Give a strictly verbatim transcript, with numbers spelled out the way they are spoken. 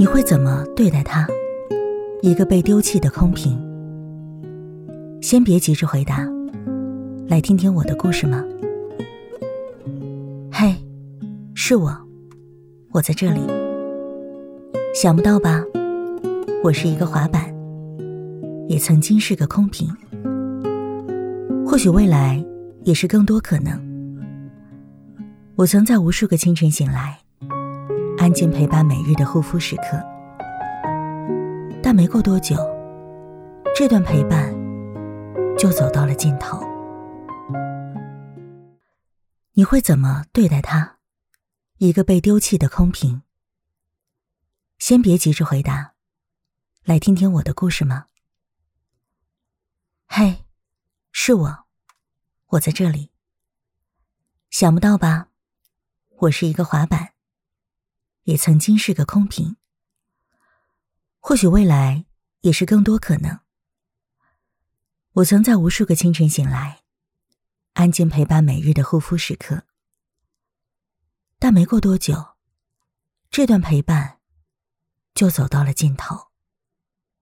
你会怎么对待他？一个被丢弃的空瓶。先别急着回答，来听听我的故事吗？嘿，是我，我在这里。想不到吧？我是一个滑板，也曾经是个空瓶。或许未来也是更多可能。我曾在无数个清晨醒来，安静陪伴每日的护肤时刻。但没过多久，这段陪伴就走到了尽头。你会怎么对待他？一个被丢弃的空瓶。先别急着回答，来听听我的故事吗？嘿，是我，我在这里。想不到吧？我是一个滑板，也曾经是个空瓶。或许未来也是更多可能。我曾在无数个清晨醒来，安静陪伴每日的护肤时刻。但没过多久，这段陪伴就走到了尽头。